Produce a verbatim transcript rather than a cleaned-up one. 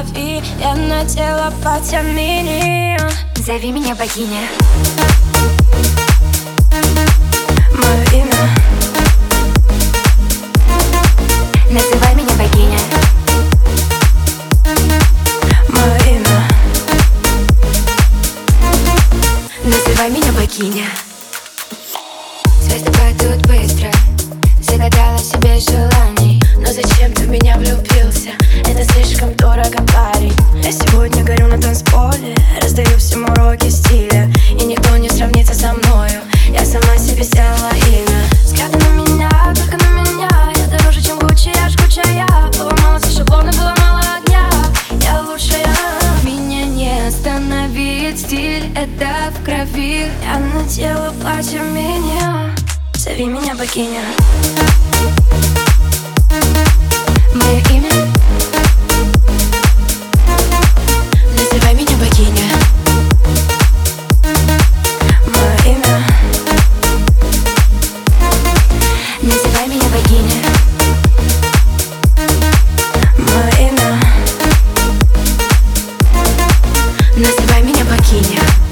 крови, я надела платье мини. Зови меня богиня. Мое имя. Называй меня богиня. Мое имя. Называй меня богиня. Звезды падают быстро, загадала себе желаний. Но зачем ты в меня влюбился? Это слишком дорого, парень. Я сегодня горю на танцполе, раздаю всем уроки стиля, и никто не сравнится со мною. Я сама себе сделала имя. Взгляды на меня, только на меня. Я дороже, чем Гуччи, я жгучая. Было мало шаблона, было мало огня. Я лучшая. Меня не остановит стиль, это в крови. Я надела платье меня. Зови меня богиня. Мое имя. Называй меня богиня. Мое имя. Называй меня богиня. Мое имя. Называй меня богиня.